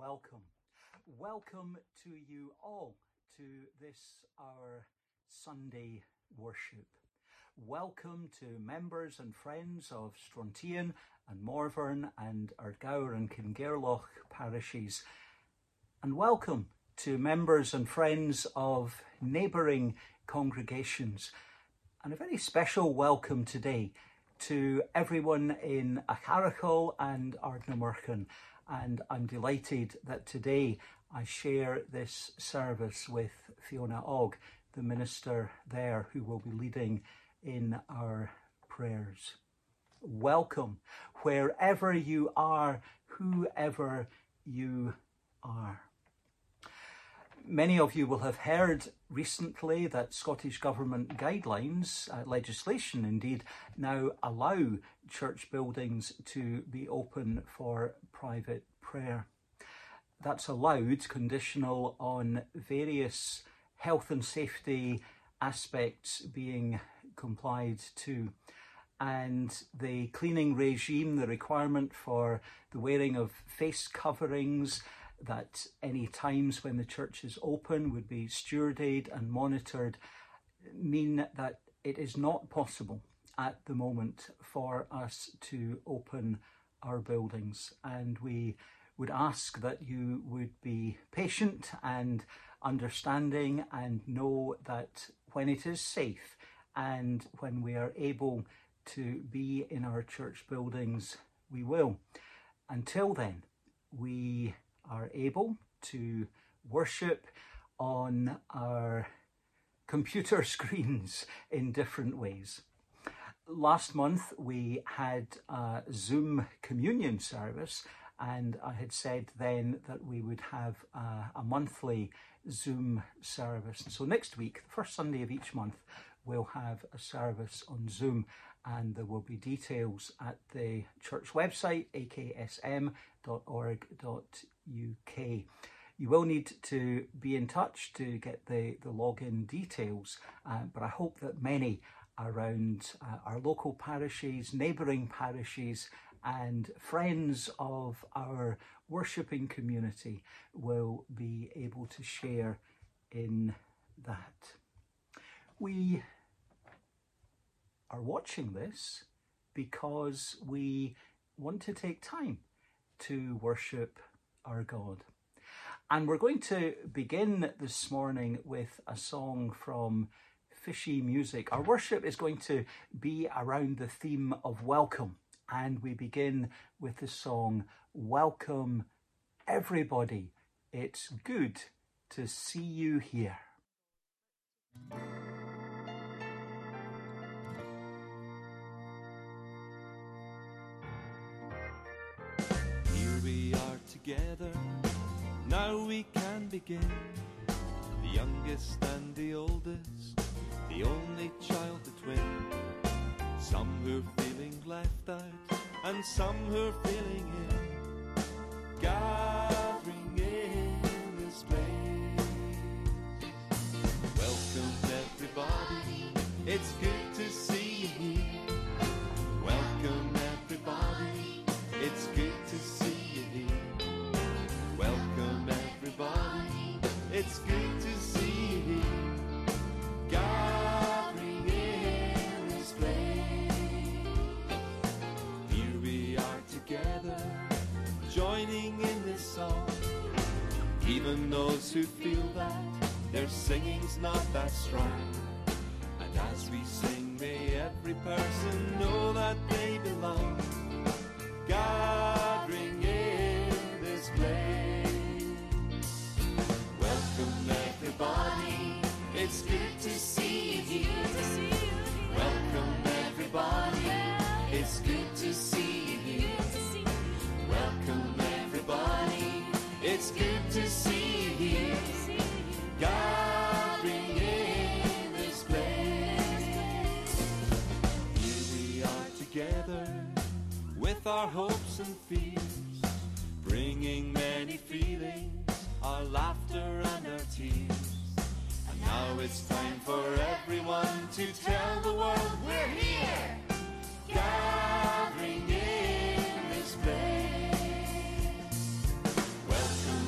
welcome. Welcome to you all to this, our Sunday worship. Welcome to members and friends of Strontian and Morvern and Ardgour and Kingairloch parishes. And welcome to members and friends of neighbouring congregations. And a very special welcome today to everyone in Acharachal and Ardnamurchan. And I'm delighted that today I share this service with Fiona Ogg, the minister there, who will be leading in our prayers. Welcome, wherever you are, whoever you are. Many of you will have heard recently that Scottish Government guidelines, legislation indeed, now allow church buildings to be open for private prayer. That's allowed conditional on various health and safety aspects being complied to. And the cleaning regime, the requirement for the wearing of face coverings, that any times when the church is open would be stewarded and monitored, mean that it is not possible at the moment for us to open our buildings. And we would ask that you would be patient and understanding and know that when it is safe and when we are able to be in our church buildings, we will. Until then, we are able to worship on our computer screens in different ways. Last month we had a Zoom communion service, and I had said then that we would have a monthly Zoom service. And so next week, the first Sunday of each month, we'll have a service on Zoom, and there will be details at the church website, aksm.org.uk. You will need to be in touch to get the login details, but I hope that many around our local parishes, neighbouring parishes, and friends of our worshipping community will be able to share in that. We are watching this because we want to take time to worship our God. And we're going to begin this morning with a song from Fishy Music. Our worship is going to be around the theme of welcome, and we begin with the song Welcome Everybody. It's good to see you here. Here we are together, now we can begin. The youngest and the oldest, the only child to twin. Some who are feeling left out, and some who are feeling in. Gathering in this place. Welcome everybody, it's good to see you here. Welcome everybody, it's good to see you here. Welcome everybody, it's good to see you here. Gathering in this place. Here we are together, joining in this song. Even those who feel that their singing's not that strong. And as we sing, may every person know that they belong. Gathering in this place. Welcome everybody, it's good to see you here. Welcome everybody, it's good to see you here. Welcome everybody, it's good to see you here. Gathering in this place. Here we are together with our hopes and fears, bringing many feelings, our laughter and our tears. And now it's time for everyone to tell the world we're here. Gathering in this place. Welcome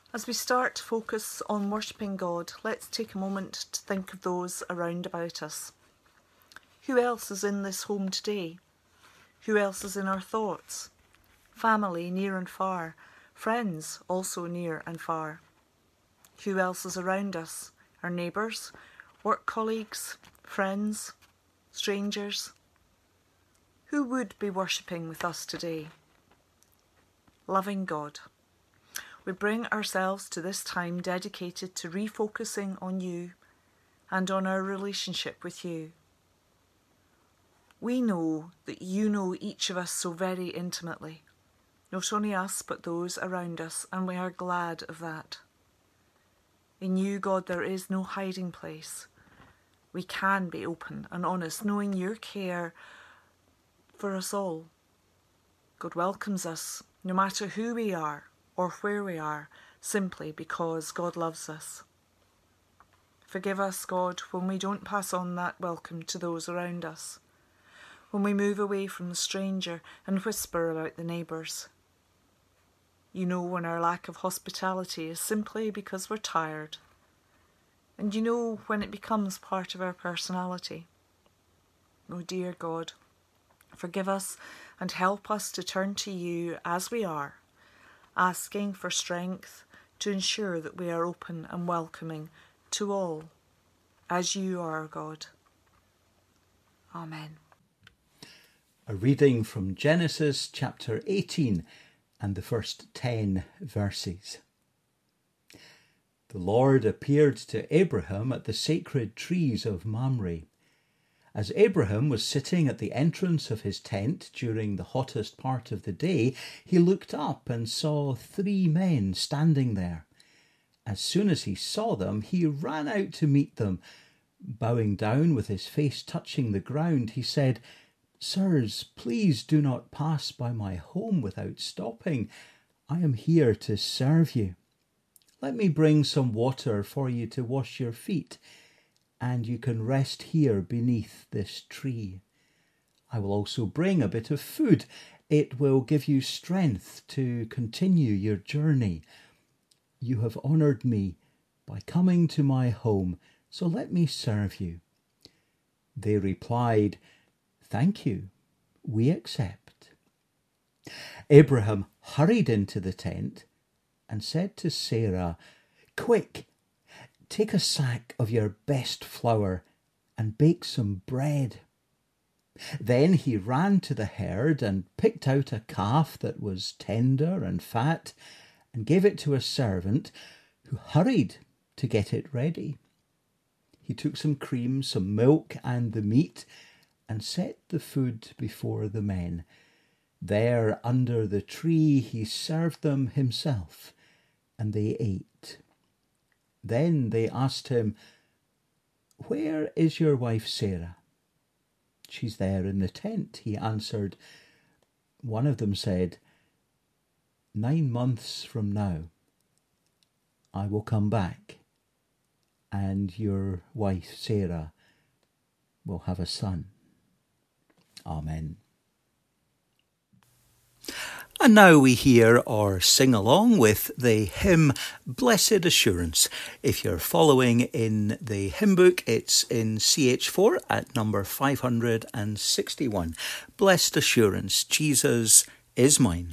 As we start to focus on worshipping God, let's take a moment to think of those around about us. Who else is in this home today? Who else is in our thoughts? Family near and far, friends also near and far. Who else is around us? Our neighbours, work colleagues, friends, strangers. Who would be worshipping with us today? Loving God, we bring ourselves to this time dedicated to refocusing on you and on our relationship with you. We know that you know each of us so very intimately, not only us but those around us, and we are glad of that. In you, God, there is no hiding place. We can be open and honest, knowing your care for us all. God welcomes us, no matter who we are or where we are, simply because God loves us. Forgive us, God, when we don't pass on that welcome to those around us, when we move away from the stranger and whisper about the neighbours. You know when our lack of hospitality is simply because we're tired, and you know when it becomes part of our personality. Oh dear God, forgive us and help us to turn to you as we are, asking for strength to ensure that we are open and welcoming to all, as you are, God. Amen. A reading from Genesis chapter 18 and the first 10 verses. The Lord appeared to Abraham at the sacred trees of Mamre. As Abraham was sitting at the entrance of his tent during the hottest part of the day, he looked up and saw 3 men standing there. As soon as he saw them, he ran out to meet them. Bowing down with his face touching the ground, he said, "Sirs, please do not pass by my home without stopping. I am here to serve you. Let me bring some water for you to wash your feet, and you can rest here beneath this tree. I will also bring a bit of food. It will give you strength to continue your journey. You have honoured me by coming to my home, so let me serve you." They replied, "Thank you, we accept." Abraham hurried into the tent and said to Sarah, "Quick, take a sack of your best flour and bake some bread." Then he ran to the herd and picked out a calf that was tender and fat and gave it to a servant who hurried to get it ready. He took some cream, some milk and the meat and set the food before the men. There under the tree he served them himself, and they ate. Then they asked him, "Where is your wife Sarah?" "She's there in the tent," he answered. One of them said, 9 months from now, I will come back, and your wife Sarah will have a son." Amen. And now we hear or sing along with the hymn Blessed Assurance. If you're following in the hymn book, it's in CH4 at number 561. Blessed Assurance, Jesus is mine.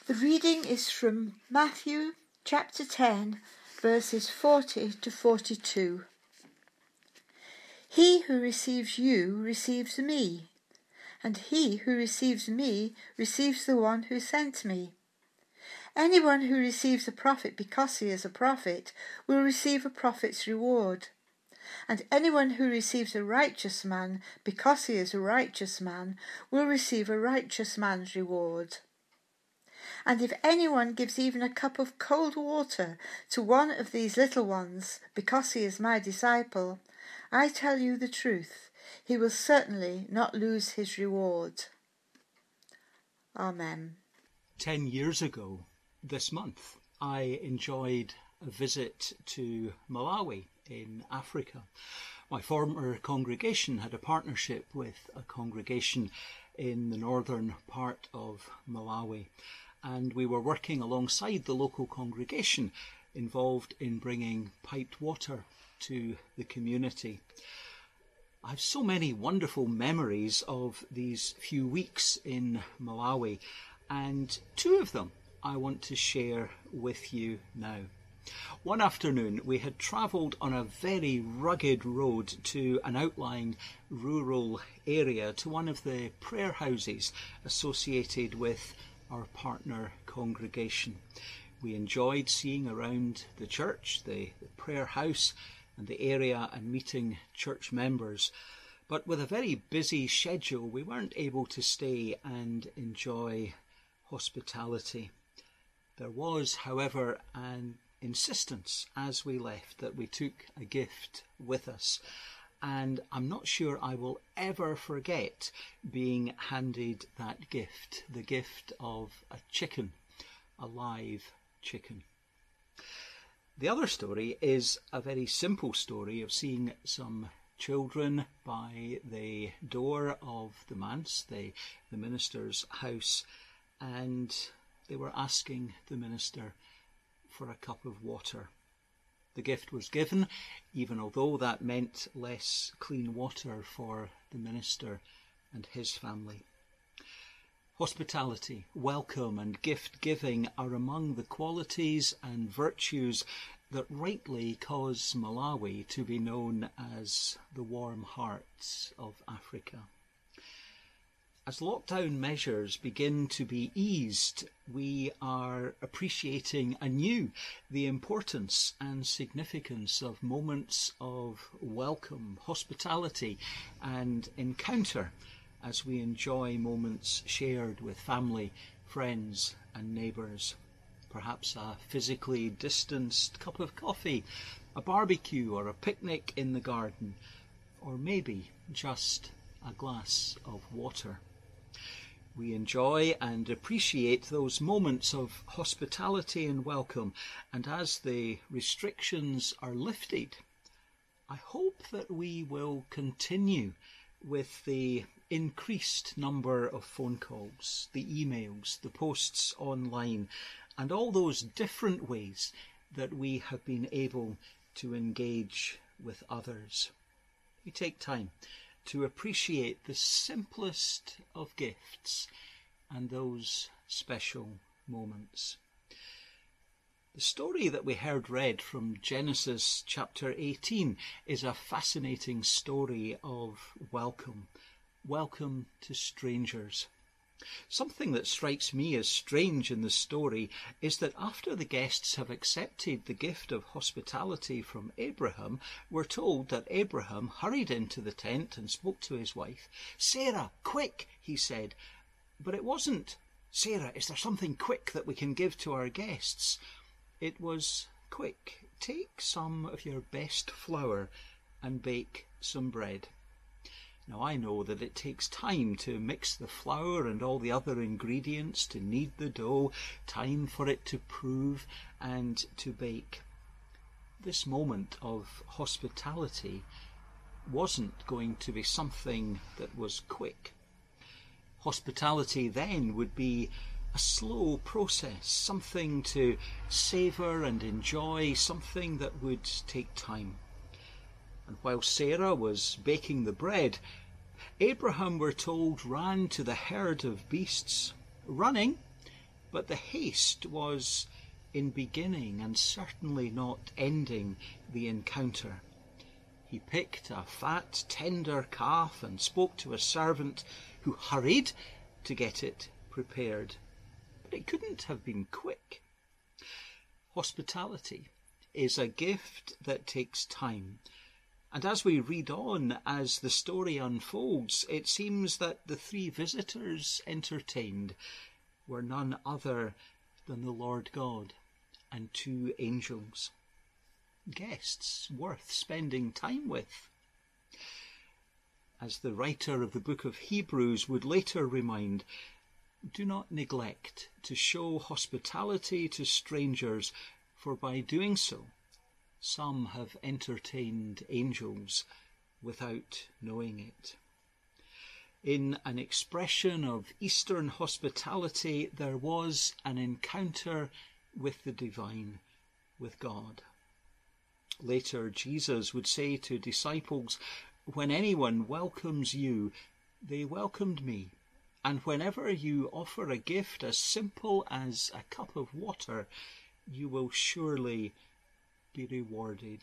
The reading is from Matthew chapter 10, verses 40 to 42. He who receives you receives me, and he who receives me receives the one who sent me. Anyone who receives a prophet because he is a prophet will receive a prophet's reward. And anyone who receives a righteous man because he is a righteous man will receive a righteous man's reward. And if anyone gives even a cup of cold water to one of these little ones because he is my disciple, I tell you the truth, he will certainly not lose his reward. Amen. 10 years ago this month, I enjoyed a visit to Malawi in Africa. My former congregation had a partnership with a congregation in the northern part of Malawi, and we were working alongside the local congregation involved in bringing piped water to the community. I have so many wonderful memories of these few weeks in Malawi, and two of them I want to share with you now. One afternoon we had travelled on a very rugged road to an outlying rural area, to one of the prayer houses associated with our partner congregation. We enjoyed seeing around the church, the prayer house and the area, and meeting church members. But with a very busy schedule, we weren't able to stay and enjoy hospitality. There was, however, an insistence as we left that we took a gift with us, and I'm not sure I will ever forget being handed that gift, the gift of a chicken, a live chicken. The other story is a very simple story of seeing some children by the door of the manse, the minister's house, and they were asking the minister for a cup of water. The gift was given, even although that meant less clean water for the minister and his family. Hospitality, welcome and gift-giving are among the qualities and virtues that rightly cause Malawi to be known as the warm hearts of Africa. As lockdown measures begin to be eased, we are appreciating anew the importance and significance of moments of welcome, hospitality and encounter as we enjoy moments shared with family, friends and neighbours. Perhaps a physically distanced cup of coffee, a barbecue or a picnic in the garden, or maybe just a glass of water. We enjoy and appreciate those moments of hospitality and welcome, and as the restrictions are lifted, I hope that we will continue with the increased number of phone calls, the emails, the posts online, and all those different ways that we have been able to engage with others. We take time to appreciate the simplest of gifts and those special moments. The story that we heard read from Genesis chapter 18 is a fascinating story of welcome to strangers. Something that strikes me as strange in the story is that after the guests have accepted the gift of hospitality from Abraham, we're told that Abraham hurried into the tent and spoke to his wife. "Sarah, quick," he said. But it wasn't, "Sarah, is there something quick that we can give to our guests?" It was, "Quick, take some of your best flour and bake some bread." Now I know that it takes time to mix the flour and all the other ingredients, to knead the dough, time for it to prove and to bake. This moment of hospitality wasn't going to be something that was quick. Hospitality then would be a slow process, something to savour and enjoy, something that would take time. And while Sarah was baking the bread, Abraham, we're told, ran to the herd of beasts. Running, But the haste was in beginning and certainly not ending the encounter. He picked a fat, tender calf and spoke to a servant who hurried to get it prepared. But it couldn't have been quick. Hospitality is a gift that takes time. And as we read on, as the story unfolds, it seems that the 3 visitors entertained were none other than the Lord God and 2 angels. Guests worth spending time with. As the writer of the book of Hebrews would later remind, do not neglect to show hospitality to strangers, for by doing so, some have entertained angels without knowing it. In an expression of Eastern hospitality, there was an encounter with the divine, with God. Later, Jesus would say to disciples, when anyone welcomes you, they welcomed me. And whenever you offer a gift as simple as a cup of water, you will surely be rewarded.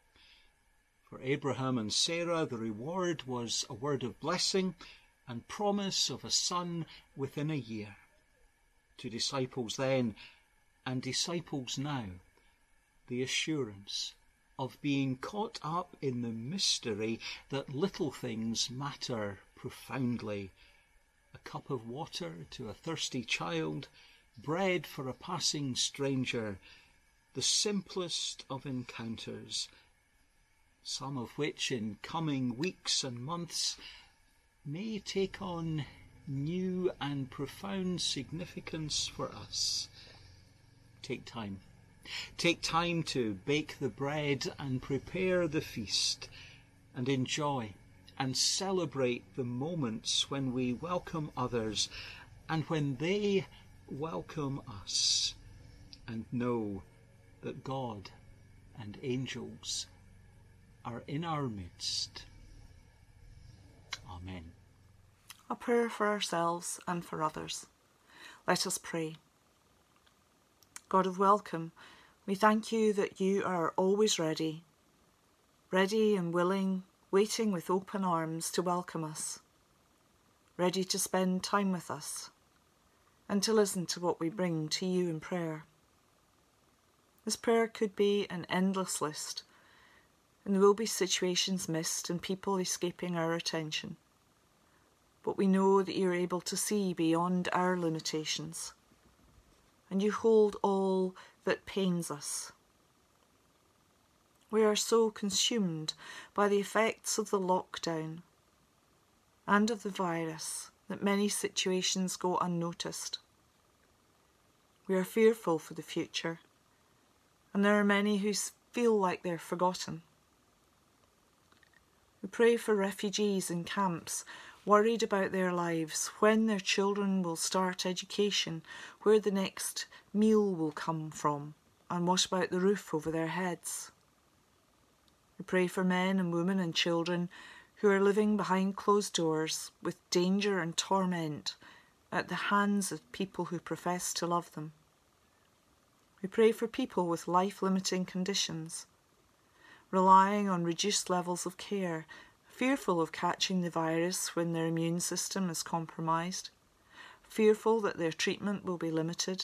For Abraham and Sarah, the reward was a word of blessing and promise of a son within a year. To disciples then, and disciples now, the assurance of being caught up in the mystery that little things matter profoundly. A cup of water to a thirsty child, bread for a passing stranger, the simplest of encounters, some of which in coming weeks and months may take on new and profound significance for us. Take time. Take time to bake the bread and prepare the feast, and enjoy and celebrate the moments when we welcome others and when they welcome us, and know that God and angels are in our midst. Amen. A prayer for ourselves and for others. Let us pray. God of welcome, we thank you that you are always ready and willing, waiting with open arms to welcome us, ready to spend time with us and to listen to what we bring to you in prayer. This prayer could be an endless list, and there will be situations missed and people escaping our attention. But we know that you're able to see beyond our limitations, and you hold all that pains us. We are so consumed by the effects of the lockdown and of the virus that many situations go unnoticed. We are fearful for the future, and there are many who feel like they're forgotten. We pray for refugees in camps, worried about their lives, when their children will start education, where the next meal will come from, and what about the roof over their heads. We pray for men and women and children who are living behind closed doors with danger and torment at the hands of people who profess to love them. We pray for people with life-limiting conditions, relying on reduced levels of care, fearful of catching the virus when their immune system is compromised, fearful that their treatment will be limited.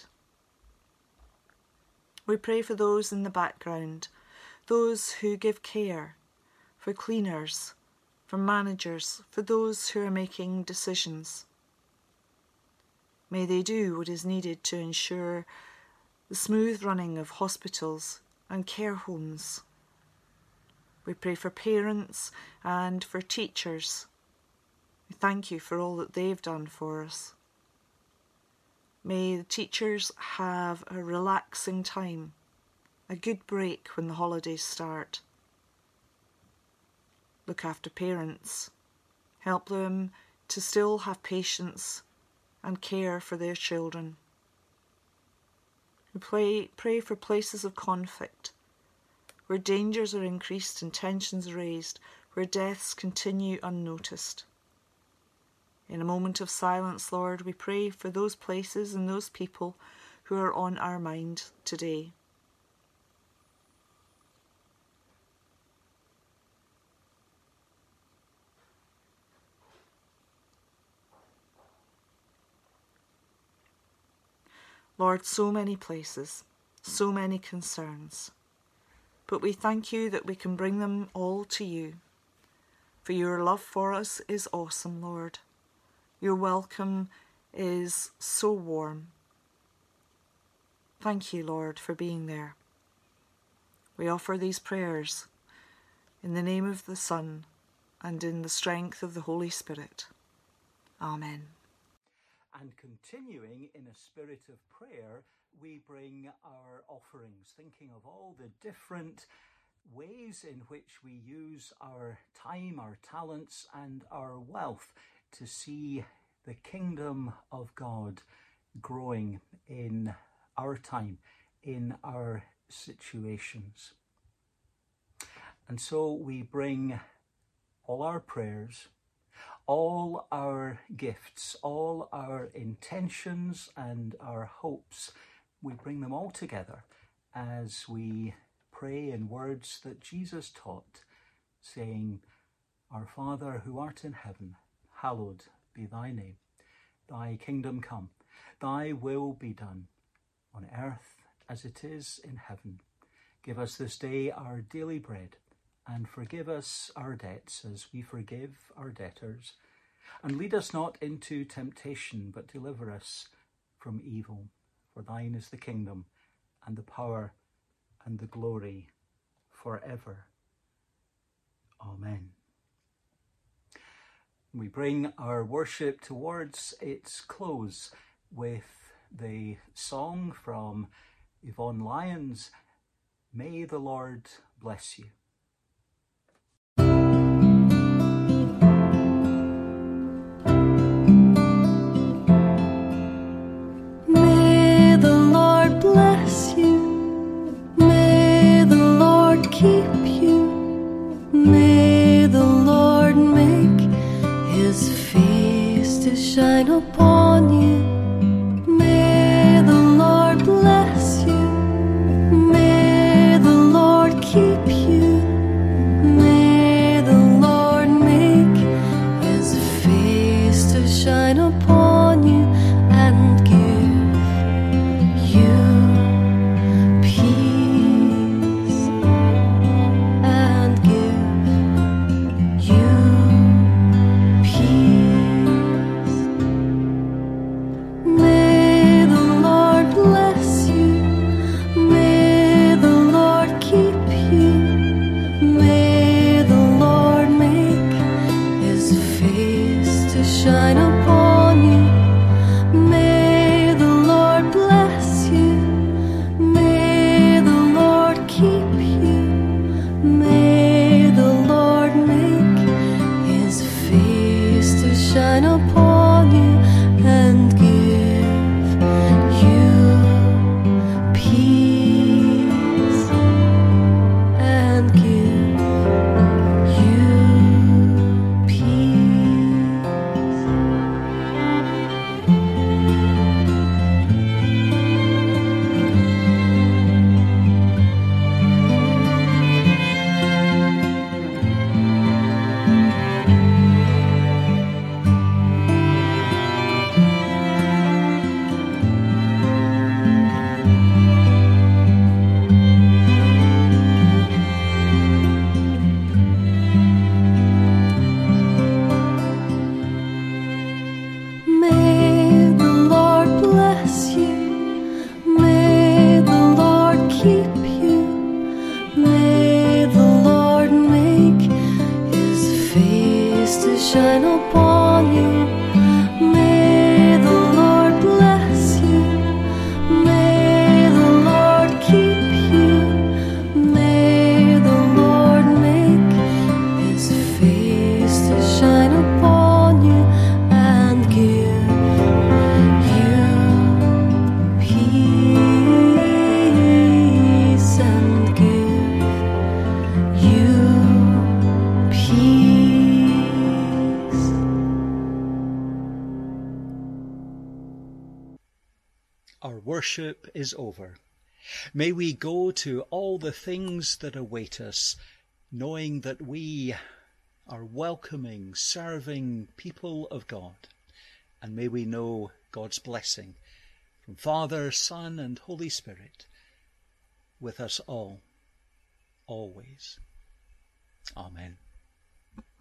We pray for those in the background, those who give care, for cleaners, for managers, for those who are making decisions. May they do what is needed to ensure the smooth running of hospitals and care homes. We pray for parents and for teachers. We thank you for all that they've done for us. May the teachers have a relaxing time, a good break when the holidays start. Look after parents. Help them to still have patience and care for their children. We pray for places of conflict, where dangers are increased and tensions raised, where deaths continue unnoticed. In a moment of silence, Lord, we pray for those places and those people who are on our mind today. Lord, so many places, so many concerns, but we thank you that we can bring them all to you. For your love for us is awesome, Lord. Your welcome is so warm. Thank you, Lord, for being there. We offer these prayers in the name of the Son and in the strength of the Holy Spirit. Amen. And continuing in a spirit of prayer, we bring our offerings, thinking of all the different ways in which we use our time, our talents, and our wealth to see the kingdom of God growing in our time, in our situations. And so we bring all our prayers, all our gifts, all our intentions and our hopes, we bring them all together as we pray in words that Jesus taught, saying, Our Father who art in heaven, hallowed be thy name. Thy kingdom come, thy will be done, on earth as it is in heaven. Give us this day our daily bread, and forgive us our debts as we forgive our debtors. And lead us not into temptation, but deliver us from evil. For thine is the kingdom, and the power, and the glory, forever. Amen. We bring our worship towards its close with the song from Yvonne Lyons, May the Lord Bless You. May the Lord bless you. May the Lord keep you. May the Lord make his face to shine upon you. May the Lord bless you. May the Lord keep you. May the Lord make his face to shine upon you and give you peace and give you peace. May the Lord bless you. May the Lord keep you. May the Lord make his face to shine upon you our worship is over. May we go to all the things that await us, knowing that we are welcoming, serving people of God. And may we know God's blessing from Father, Son, and Holy Spirit with us all, always. Amen.